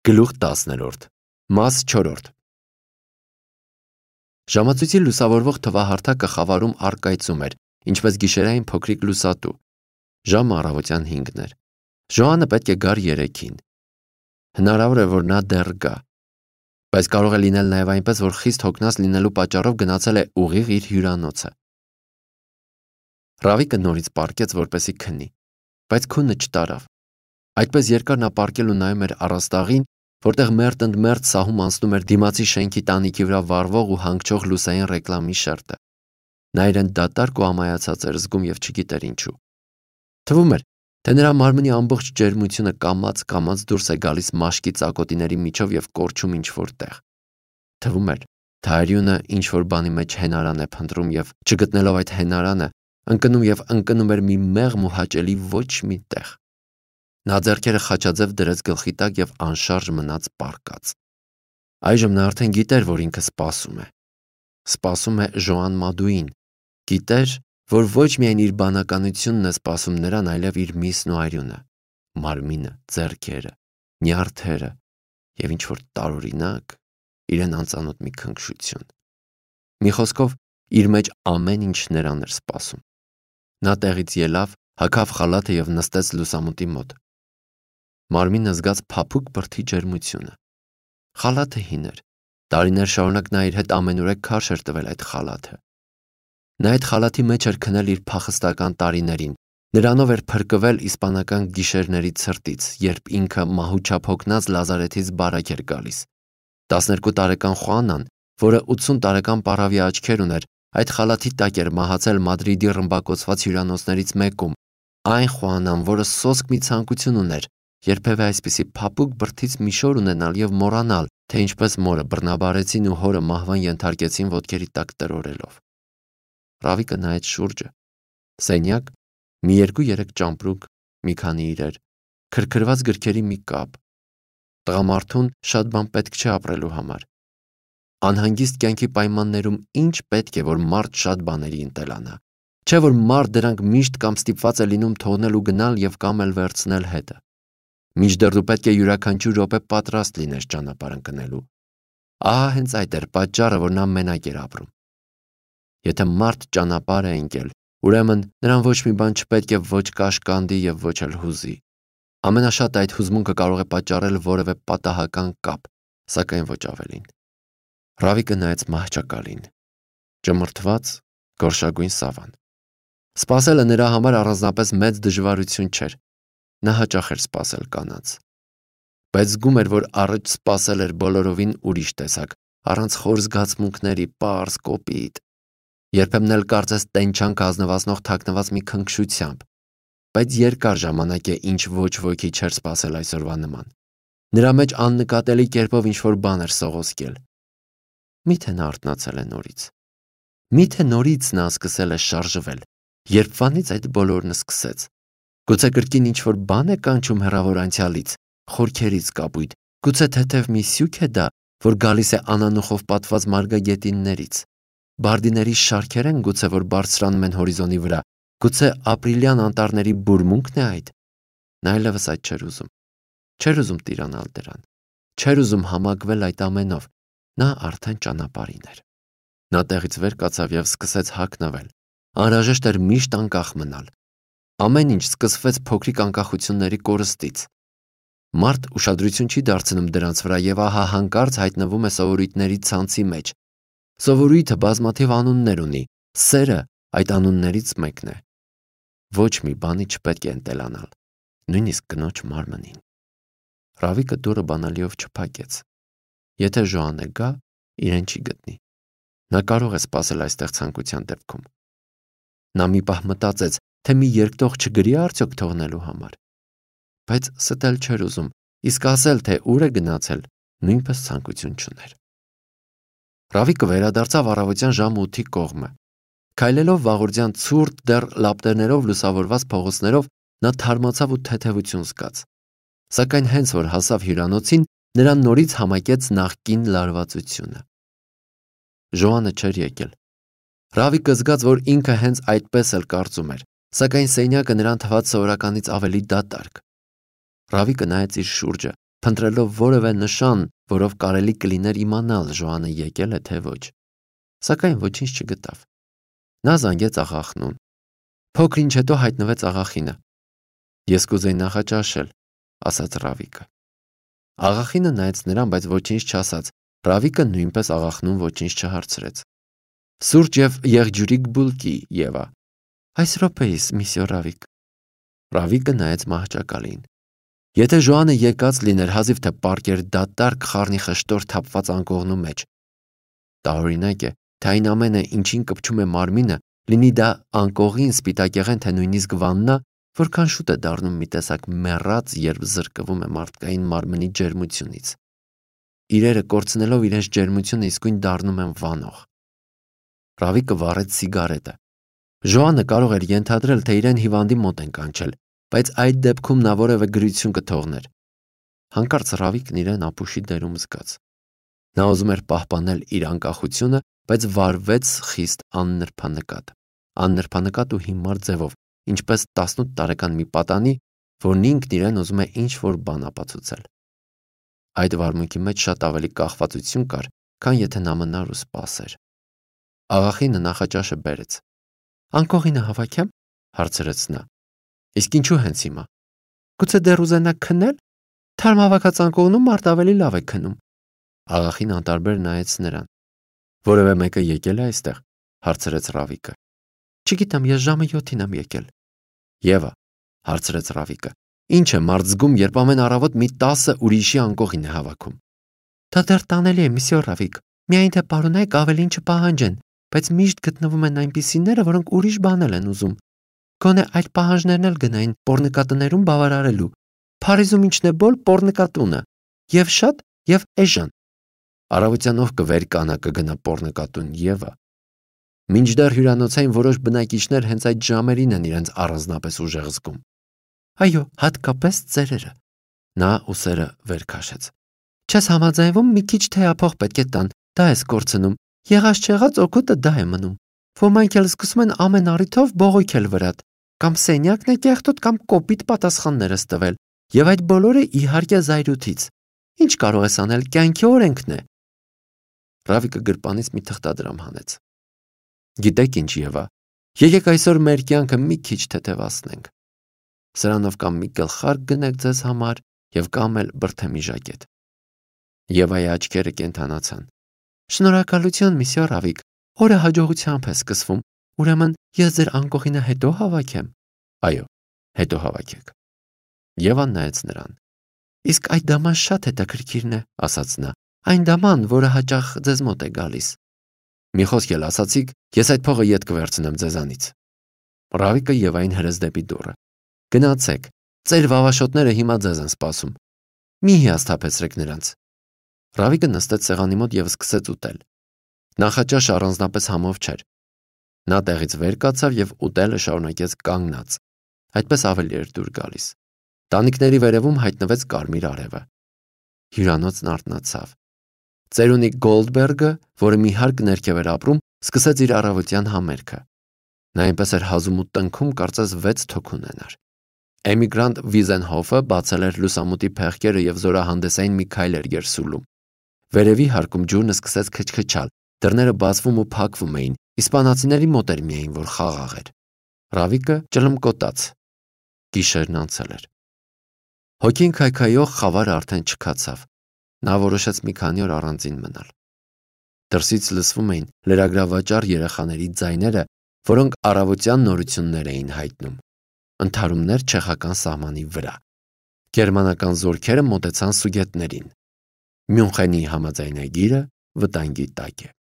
Գլուխ 10-րդ, մաս 4. Ժամացույցի լուսավորվող թվահարթակը խավարում առկայծում էր, ինչպես գիշերային փոքրիկ լուսատու։ Ժամը առավոտյան 5-ն էր։ Ժոանը պետք է գար 3-ին։ Հնարավոր է, որ նա դեռ գա։ Բայց կարող է լինել նաև այնպես, որ խիստ հոգնած լինելու պատճառով գնացել է ուղիղ իր հյուրանոցը։ Ռավիկը նորից պառկեց, որպեսզի քնի, բայց քունը չտարավ։ Այդպես երկար նա պառկել ու նայում էր առաստաղին, որտեղ մերթ ընդ մերթ սահում անցնում էր դիմացի շենքի տանիքի վրա վառվող ու հանգչող լուսային ռեկլամի շերտը։ Նա իրեն դատարկ ու ամայացած էր զգում և չգիտեր ինչու։ Թվում էր, թե նրա մարմնի ամբողջ ջերմությունը կամաց դուրս է գալիս մաշկի ծակոտիների միջով և կորչում ինչ-որ տեղ։ Թվում էր, թե արյունը ինչ-որ բանի մեջ հենարան է փնտրում և, չգտնելով այդ հենարանը, ընկնում և ընկնում էր մի մեղմ ու հաճելի ոչ մի տեղ։ Նա ձեռքերը խաչաձև դրեց գլխի տակ և անշարժ մնաց պառկած։ Այժմ նա արդեն գիտեր, որ ինքը սպասում է։ Սպասում է Ժոան Մադուին։ Գիտեր, որ ոչ միայն իր բանականությունն է սպասում նրան, այլև իր միսն ու արյունը, մարմինը, ձեռքերը, նյարդերը և ինչ-որ տարօրինակ, իրեն անծանոթ մի քնքշություն։ Մի խոսքով, իր մեջ ամեն ինչ նրան էր սպասում։ Նա տեղից ելավ, հագավ խալաթը և նստեց լուսամուտի մոտ։ Մարմինը զգաց փափուկ բրդի ջերմությունը։ Խալաթը հին էր։ Տարիներ շարունակ նա իր հետ ամենուրեք քարշ էր տվել այդ խալաթը։ Նա այդ խալաթի մեջ էր քնել իր փախստական տարիներին, նրանով էր փրկվել իսպանական գիշերների ցրտից, երբ ինքը մահուչափ հոգնած Լազարեթից բարակ էր գալիս։ 12 տարեկան Խուանան, որը 80 տարեկան պառավի աչքեր ուներ, այդ խալաթի տակ էր մահացել Մադրիդի ռմբակոծված հյուրանոցներից մեկում, այն Խուանան, որը սոսկ մի ցանկություն ուներ երբևէ այսպիսի փափուկ բրդից մի շոր ունենալ և մոռանալ, թե ինչպես մորը բռնաբարեցին ու հորը մահվան ենթարկեցին ոտքերի տակ տրորելով։ Ռավիկը նայեց շուրջը։ Սենյակ, մի 2-3 ճամպրուկ, մի քանի իրեր, քրքրված գրքերի մի կապ։ Տղամարդուն շատ բան պետք չէ ապրելու համար։ Անհանգիստ կյանքի պայմաններում ինչ պետք է, որ մարդ շատ բաների ընտելանա։ Չէ՞ որ մարդ դրանք միշտ կամ ստիպված է լինում թողնել ու գնալ և կամ էլ վերցնել հետը։ Մինչդեռ դու պետք է յուրաքանչյուր րոպե պատրաստ լինես ճանապարհ ընկնելու։ Ահա հենց այդ էր պատճառը, որ նա մենակ էր ապրում։ Եթե մարդ ճանապարհ է ընկել, ուրեմն նրան ոչ մի բան չպետք է ոչ կաշկանդի և ոչ էլ հուզի։ Ամենաշատը այդ հուզմունքը կարող է պատճառել որևէ պատահական կապ, սակայն ոչ ավելին։ Ռավիկը նայեց մահճակալին։ Ճմրթված, գորշագույն սավան։ Սպասելը նրա համար առանձնապես մեծ դժվարություն չէր։ Նա հաճախ էր սպասել կանանց։ Բայց զգում էր, որ առաջ սպասել էր բոլորովին ուրիշ տեսակ, առանց խոր զգացմունքների, պարզ, կոպիտ։ Երբեմն էլ կարծես տենչանք ազնվացնող թաքնված մի քնքշությամբ։ Բայց երկար ժամանակ է, ինչ ոչ ոքի չէր սպասել այսօրվա նման։ Նրա մեջ աննկատելի կերպով ինչ-որ բան էր սողոսկել։ Միթե նա արթնացել է նորից։ Միթե նորից նա սկսել է շարժվել։ Երբվանից այդ բոլորն սկսեց։ Գուցե կրկին ինչ-որ բան է կանչում հեռավոր անցյալից, խորքերից կապույտ, գուցե թեթև մի սյուք է դա, որ գալիս է անանուխով պատված մարգագետիններից։ Բարդիների շարքեր են գուցե, որ բարձրանում են հորիզոնի վրա, գուցե ապրիլյան անտառների բուրմունքն է այդ։ Նա այլևս այդ չէր ուզում։ Չէր ուզում տիրանալ դրան։ Չէր ուզում համակվել այդ ամենով։ Նա արդեն ճանապարհին էր։ Նա տեղից վեր կացավ և սկսեց հագնվել։ Անհրաժեշտ էր միշտ անկախ մնալ։ Ամեն ինչ սկսվեց փոքրիկ անկախությունների կորստից։ Մարդ ուշադրություն չի դարձնում դրանց վրա և ահա հանկարծ հայտնվում է սովորույթների ցանցի մեջ։ Սովորույթը բազմաթիվ անուններ ունի։ Սերը այդ անուններից մեկն է։ Ոչ մի բանի չպետք է ընտելանալ, նույնիսկ կնոջ մարմնին։ Ռավիկը դուռը բանալիով չփակեց։ Եթե Ժոանը գա, իրեն չի գտնի։ Նա կարող է սպասել այստեղ ցանկության դեպքում։ Նա մի պահ մտածեց, թե մի երկտող չգրի արդյոք թողնելու համար։ Բայց ստել չէր ուզում, իսկ ասել, թե ուր է գնացել, նույնպես ցանկություն չուներ։ Ռավիկը վերադարձավ առավոտյան ժամը 8-ի կողմը։ Քայլելով վաղորդյան ցուրտ դեռ լապտերներով լուսավորված փողոցներով, նա թարմացավ ու թեթևություն զգաց։ Սակայն հենց որ հասավ հյուրանոցին, նրան նորից համակեց նախկին լարվածությունը։ Ժոանը չէր եկել։ Ռավիկը զգաց, որ ինքը հենց այդպես էլ կարծում էր, սակայն սենյակը նրան թվաց սովորականից ավելի դատարկ։ Ռավիկը նայեց իր շուրջը, փնտրելով որևէ նշան, որով կարելի կլիներ իմանալ Ժոանը եկել է թե ոչ։ Սակայն ոչինչ չգտավ։ Նա զանգեց աղախնուն։ Փոքր ինչ հետո հայտնվեց աղախինը։ Ես կուզեի նախաճաշել, ասաց Ռավիկը։ Աղախինը նայեց նրան, բայց ոչինչ չասաց։ Ռավիկը նույնպես աղախնուն ոչինչ չհարցրեց։ Սուրճ եւ եղջյուրիկ բուլկի, Եվա։ Այս րոպեիս, միսյո Ռավիկ։ Ռավիկը նայեց մահճակալին։ Եթե Ժոանը եկած լիներ, հազիվ թե պառկեր դատարկ խառնի խշտոր թափված անկողնու մեջ։ Տարօրինակ է, թե այն ամենը, ինչին կպչում է մարմինը, լինի դա անկողին, սպիտակեղեն, թե նույնիսկ վաննա, որքան շուտ է դառնում մի տեսակ մեռած, երբ զրկվում է մարդկային մարմնի ջերմությունից։ Իրերը կորցնելով իրենց ջերմությունը իսկույն դառնում են վանող։ Ռավիկը վառեց սիգարետը։ Ժոանը կարող էր ենթադրել, թե իրեն հիվանդի մոտ են կանչել, բայց այդ դեպքում նա որևէ գրություն կթողներ։ Հանկարծ Ռավիկն իրեն ապուշի դերում զգաց։ Նա ուզում էր պահպանել իր անկախությունը, բայց վարվեց խիստ աննրբանկատ ու հիմար ձևով, ինչպես 18 տարեկան մի պատանի, որն ինքն իրեն ուզում է ինչ-որ բան ապացուցել։ Այդ վարմունքի մեջ շատ ավելի կախվածություն կար, քան եթե նա մնար ու սպասեր։ Աղախինը նախաճաշը բերեց։ Անկողինը հավաքեմ, հարցրեց նա։ Իսկ ինչու հենց հիմա։ Գուցե դեռ ուզենաք քնել։ Թարմ հավաքած անկողնում մարդ ավելի լավ է քնում։ Աղախին անտարբեր նայեց նրան։ Որևէ մեկը եկել է այստեղ, հարցրեց Ռավիկը։ Չգիտեմ, ես ժամը 7-ին եմ եկել։ Եվա, հարցրեց Ռավիկը։ Ինչ է մարդ զգում, երբ ամեն առավոտ մի 10 ուրիշի անկողին է հավաքում։ Դա դեռ տանելի է, միսյո Ռավիկ։ Միայն թե պարոնայք ավելին չպահանջեն, բայց միշտ գտնվում են այնպիսիները, որոնք ուրիշ բանել են ուզում։ Գոնե այդ պահանջներն էլ գնային պոռնկատներում բավարարելու։ Փարիզում ինչն է բոլ պոռնկատունը։ Եվ շատ, եւ էժան։ Առավոտյանով կվեր կանա կգնա պոռնկատուն Եվա։ Մինչդեռ հյուրանոցային որոշ բնակիչներ հենց այդ ժամերին են իրենց առանձնապես ուժեղ զգում։ Այո, հատկապես ծերերը։ Նա ուսերը վեր քաշեց։ Չես համաձայնվում, մի քիչ թեյափող պետք է տան, դա ես կորցնում։ Եղած չեղած օգուտը դա է մնում։ Ոմանք էլ սկսում են ամեն առիթով բողոքել վրատ, կամ սենյակն է կեղտոտ, կամ կոպիտ պատասխաններ ստվել, եւ այդ բոլորը իհարկե զայրույթից։ Ինչ կարող ես անել, կյանքի օրենքն է։ Ռավիկը գրպանից մի թղթադրամ հանեց։ Գիտեք ինչ, Եվա, եկեք այսօր մեր կյանքը մի քիչ թեթևացնենք։ Սրանով կամ մի գլխարկ գնեք ձեզ համար եւ կամ էլ բրդեմի ժակետ։ Եվայի աչքերը կենթանացան։ Շնորհակալություն, միսյո Ռավիկ, օրը հաջողությամբ է սկսվում, ուրեմն ես ձեր անկողինը հետո հավաքեմ։ Այո, հետո հավաքեք։ Եվան նայեց նրան։ Իսկ այդ դաման շատ հետաքրքիրն է, ասաց նա։ Այն դաման, որը հաճախ ձեզ մոտ է գալիս։ Մի խոսք էլ ասացիք, ես այդ փողը ետ կվերցնեմ ձեզանից։ Ռավիկը Եվային հրեց դեպի դուռը։ Գնացեք, ծեր վավաշոտները հիմա ձեզ են սպասում։ Մի հիասթափեցրեք նրանց։ Ռավիկը նստեց սեղանի մոտ եւ սկսեց ուտել։ Նախաճաշը առանձնապես համով չէր։ Նա տեղից վեր կացավ եւ ուտելը շարունակեց կանգնած։ Այդպես ավելի էր դուր գալիս։ Տանիքների վերևում հայտնվեց կարմիր արևը։ Հյուրանոցն արթնացավ։ Ծերունի Գոլդբերգը, որը մի հարկ ներքև էր ապրում, սկսեց իր առավոտյան համերգը։ Նա այնպես էր հազում ու տնքում, կարծես 6 թոք ունենար։ Էմիգրանտ Վիզենհոֆը բացել էր լուսամուտի փեղկերը եւ զորահանդեսային մի քայլ էր երսուլում։ Վերևի հարկում ջուրն սկսեց քչքչալ, դռները բացվում ու փակվում էին, իսպանացիների մոտ էր միայն որ խաղաղ էր։ Ռավիկը ճլմկոտաց։ Գիշերն անցել էր։ Հոգին քայքայող խավարը արդեն չքացավ։ Նա որոշեց մի քանի օր առանձին մնալ։ Դրսից լսվում էին լրագրավաճառ երեխաների ձայները, որոնք առավոտյան նորություններ էին հայտնում։ Ընդհարումներ չեխական սահմանի վրա։ Գերմանական զորքերը մոտեցան Սուգետներին։ Մյունխենի համաձայնագիրը վտանգի տակ է։